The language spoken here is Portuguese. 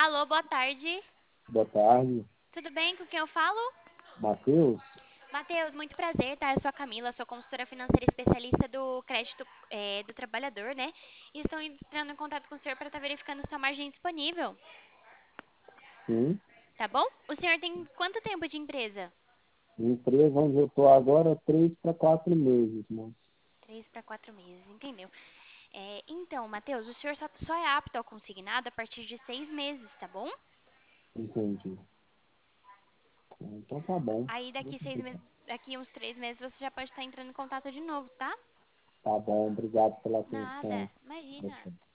Alô, boa tarde. Boa tarde, Tudo bem? Com quem eu falo? Matheus. Matheus, muito prazer, tá? Eu sou a Camila, sou consultora financeira especialista do crédito do trabalhador, né? E estou entrando em contato com o senhor para estar verificando sua margem disponível, Sim, tá bom? O senhor tem quanto tempo de empresa? empresa onde eu estou agora, 3 para 4 meses, moço. 3 para 4 meses, entendeu? Então, Matheus, o senhor só é apto ao consignado a partir de 6 meses, tá bom? Entendi. Então tá bom. Aí daqui 6 meses, daqui uns 3 meses você já pode estar entrando em contato de novo, tá? Tá bom, obrigado pela atenção. Nada, imagina.